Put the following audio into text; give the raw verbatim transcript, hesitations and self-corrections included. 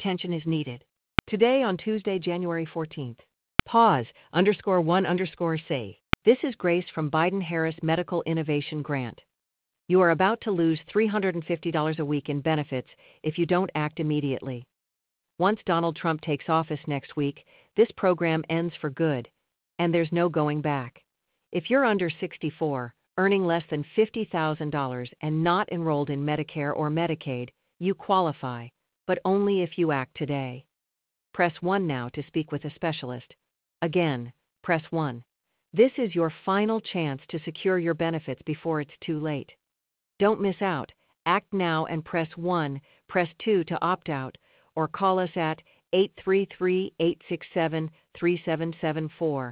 Attention is needed. Today on Tuesday, January fourteenth. Pause, underscore one underscore say. This is Grace from Biden-Harris Medical Innovation Grant. You are about to lose three hundred fifty dollars a week in benefits if you don't act immediately. Once Donald Trump takes office next week, this program ends for good, and there's no going back. If you're under sixty-four, earning less than fifty thousand dollars and not enrolled in Medicare or Medicaid, you qualify, but only if you act today. Press one now to speak with a specialist. Again, press one. This is your final chance to secure your benefits before it's too late. Don't miss out. Act now and press one, press two to opt out, or call us at eight three three, eight six seven, three seven seven four.